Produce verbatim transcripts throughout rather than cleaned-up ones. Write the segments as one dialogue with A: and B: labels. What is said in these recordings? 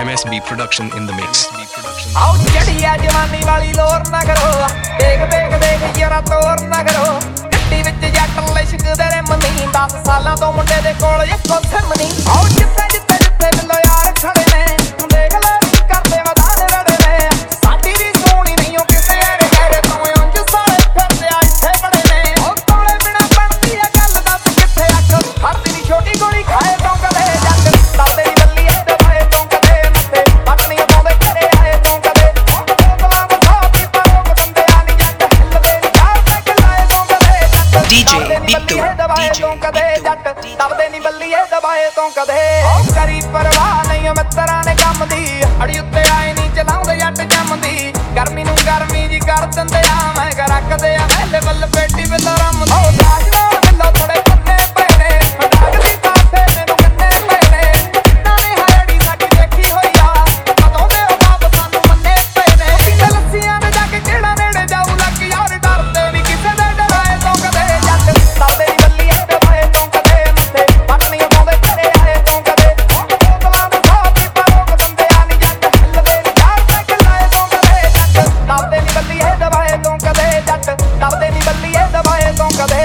A: M S B production in the mix.
B: आओ चढ़िया जवानी वाली लोर ना करो, देख देख देख यारा तोर ना करो। गड्डी विच जट लिशक दे रे मनी, दस सालां तो मुंडे दे कोल इक्को सिमनी। आओ जिੱਥੇ जिੱਥੇ जिੱਥੇ मिलो यार खड़े ने, देख ले करदे वधाने रड़े ने। साडी दी सोहणी नहीं ओ किसे एड़े गहरे तो उंज साले फिरदे आ इत्थे बड़े ने। ओ कोले बिना बनदी ए गल दस कित्थे अख, फड़दी नी छोटी गोली खाए तो कदे जट। दसदे नी बल्लीए दबाए तो कदे मत्थे, पटनियां पाउंदे घरे आए तो कदे। बोतलां दे साथी परोग दंदे आ नी जट, हिलदे नी चार पैग लाए तो कदे जट।
A: D J Bittu,
B: दबाए तो कदे जट, दबदे नी बल्लीए दबाए तो कदे। ओ करी परवाह नहीं मित्तरां ने काम दी, अड़ी उत्ते आए नी चलाउंदे जट जमदी। गर्मी नूं गर्मी जी कर दिंदे आ, मैं क रखदे आ वेले बल पेटी विच रमदी। ओ दाज नाल मिलो थोड़े पन्ने पैणे, डागदी पासे मैनूं गन्ने पैणे। किन्ना ने हाड़ी साडी देखी होई आ, कदों दे ओ बाप सानूं मन्ने पैणे। किंग लस्सियां दे जाके किहड़ा नेड़े जाऊ लग यार, डरदे नी किसे दे डराए तो कदे जट। दबदे नी बल्लीए दबाए तो कदे मत्थे, पटनियां पाउंदे घरे आए तो कदे। बोतलां दे साथी परोग दंदे आ नी जट, हिलदे नी चार पैग लाए तो कदे जट। दबदे नी बल्लीए दबाए तो कदे जट, दबदे नी बल्लीए दबाए तो कदे।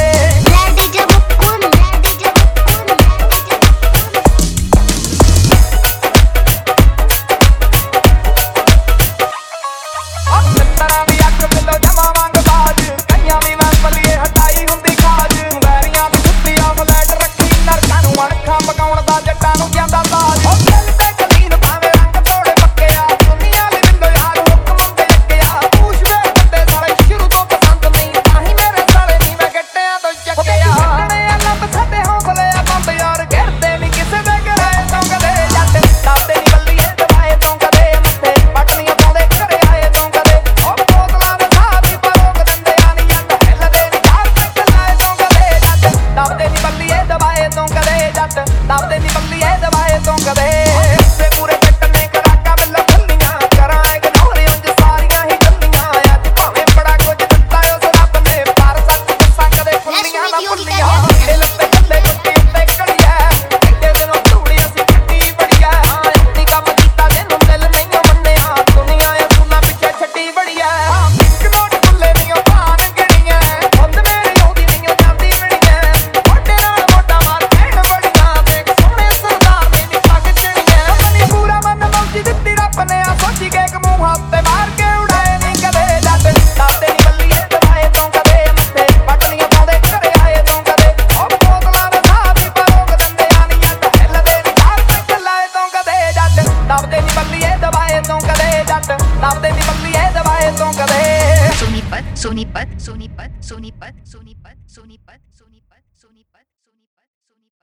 B: मित्तरां दी अख मिलो जमा वांग बाज, कईयां दी मैं बल्लीए हटाई हुंदी खाज। वैरियां दी सुत्ती आ फ्लैट रखी, नरकां नूं अणखां पकाउण दा जट्टां नूं ਜਾਂਦਾ ਤਾਜ। ओ दिल ते कलीन भाਵੇਂ रंग थोड़े पक्के आ, दुनिया ली मिलो यार हुक्म ते अग्गे आ। पूछ वे बंदे साले शुरू तो पसंद नहीं, ताहीं मेरे साले नी मैं गट्टियां तो ਚੱਕੇ ਆ। ਛੱਡਣੇ ਆ ਲੱਭ ਸਾਡੇ ਹੌਸਲੇ ਆ ਬੰਦ यार, ਘਿਰਦੇ ਨੀ ਕਿਸੇ ਦੇ ਘਰਾਏ ਤੋਂ ਕਦੇ ਜੱਟ। ਦਬਦੇ ਨੀ ਬल्लीए ਦਬਾਏ ਤੋਂ ਕਦੇ ਮੱਥੇ, ਪਟਨੀਆਂ ਪਾਉਂਦੇ ਘਰੇ ਆਏ ਤੋਂ ਕਦੇ। ਉਹ ਬੋਤਲਾਂ ਦੇ ਸਾਥੀ ਪਰੋਗ ਦਿੰਦੇ ਆ ਨੀ ਜੱਟ, ਹਿਲਦੇ ਨੀ ਚਾਰ ਪੈਗ ਲਾਏ ਤੋਂ ਕਦੇ ਜੱਟ। ਦਬਦੇ ਨੀ बल्लीए ਦਬਾਏ ਤੋਂ ਕਦੇ ਜੱਟ, ਦਬਦੇ ਨੀ बल्लीए ਦਬਾਏ ਤੋਂ ਕਦੇ। ਸੇ ਪੂਰੇ ਜੱਟ ਨੇ ਕਰਾਕਾਂ ਮਿਲ ਖੁੱਲੀਆਂ, ਕਰਾਂ ਇਗਨੋਰ ਉਂਝ ਸਾਰੀਆਂ ਹੀ ਗੱਲੀਆਂ। ਅੱਜ ਭਾਵੇਂ ਬੜਾ ਕੁਝ ਦਿੱਤਾ ਉਸ ਰੱਬ ਨੇ, ਪਰ ਸੱਚ ਦੱਸਾਂ ਕਦੇ ਖੁੱਲੀਆਂ ਨਾ ਭੁੱਲੀਆਂ। ਦਿਲ ਤੇ ਗੱਲੇ ਕੁੱਤੀ ਉੱਤੇ ਕੜੀਐ, ਐਡੇ ਦਿਨੋਂ ਧੂੜੀ ਅਸੀਂ ਕੱਟੀ ਬੜੀਐ। ਇੰਨੀ ਕੰਮ ਕੀਤਾ ਜਿਹਨੂੰ ਦਿਲ ਨਹੀਂ ਮੰਨਿਆ, ਦੁਨੀਆ ਅਸੂਲਾਂ ਪਿੱਛੇ ਛੱਡੀ ਬੜੀਐ। ਇੱਕ ਨੋਟ ਖੁੱਲੇ ਨੀ ਉਹ ਭਾਨ ਗਿਣੀਐ, ਹੁੰਦ ਮੇਰੀ ਆਉਂਦੀ ਨੀ ਉਹ ਜਾਂਦੀ ਮਿਣੀਐ। ਮੋਢੇ ਨਾਲ ਮੋਢਾ ਮਾਰ ਕਹਿਣ ਬੜੀਆਂ, ਦੇਖ ਸੋਹਣੇ ਸਰਦਾਰ ਨੇ ਨੀ ਪੱਗ ਚੜੀਐ। ਆਪਣੀ ਪੂਰਾ ਮਨ ਮੌਜੀ ਦਿੱਤੀ ਰੱਬ ਨੇ ਆ, ਸੋਚੀ ਕੇ ਇੱਕ ਮੂੰਹ ਹੱਥ ਮਾਰ ਕੇ ਉਡਾਏ ਨੀ ਕਦੇ ਜੱਟ। ਦਬਦੇ ਨੀ बल्लीए ਦਬਾਏ ਤੋਂ ਕਦੇ ਮੱਥੇ, ਪਟਨੀਆਂ ਪਾਉਂਦੇ ਘਰੇ ਆਏ ਤੋਂ ਕਦੇ। ਉਹ ਬੋਤਲਾਂ ਦੇ ਸਾਥੀ ਪਰੋਗ ਦਿੰਦੇ ਆ ਨੀ ਜੱਟ, ਹਿਲਦੇ ਨੀ ਚਾਰ ਪੈਗ ਲਾਏ ਤੋਂ ਕਦੇ ਜੱਟ। ਦਬਦੇ ਨੀ बल्लीए ਦਬਾਏ ਤੋਂ ਕਦੇ ਜੱਟ, ਦਬਦੇ ਨੀ बल्लीए ਦਬਾਏ ਤੋਂ ਕਦੇ।
C: Sonipat, Sonipat, Sonipat, Sonipat, Sonipat, Sonipat, Sonipat.